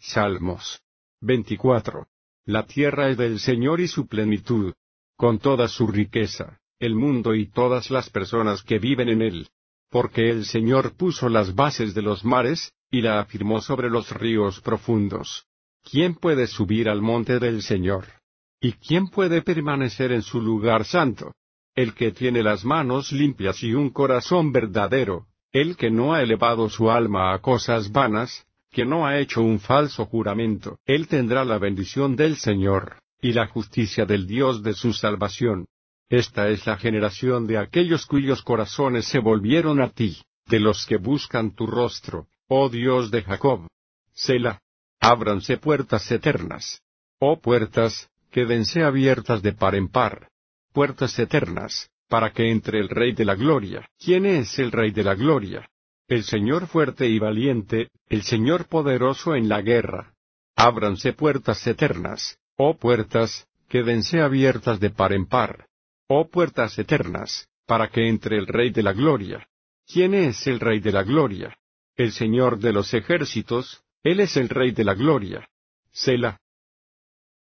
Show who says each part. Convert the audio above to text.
Speaker 1: Salmos 24. La tierra es del Señor y su plenitud, con toda su riqueza, el mundo y todas las personas que viven en él. Porque el Señor puso las bases de los mares, y la afirmó sobre los ríos profundos. ¿Quién puede subir al monte del Señor? ¿Y quién puede permanecer en su lugar santo? El que tiene las manos limpias y un corazón verdadero, el que no ha elevado su alma a cosas vanas, que no ha hecho un falso juramento. Él tendrá la bendición del Señor, y la justicia del Dios de su salvación. Esta es la generación de aquellos cuyos corazones se volvieron a ti, de los que buscan tu rostro, oh Dios de Jacob. Selah. Ábranse puertas eternas. Oh puertas, quédense abiertas de par en par. Puertas eternas, para que entre el Rey de la Gloria. ¿Quién es el Rey de la Gloria? El Señor fuerte y valiente, el Señor poderoso en la guerra. Ábranse puertas eternas, oh puertas, quédense abiertas de par en par. Oh puertas eternas, para que entre el Rey de la Gloria. ¿Quién es el Rey de la Gloria? El Señor de los ejércitos, Él es el Rey de la Gloria. Selah.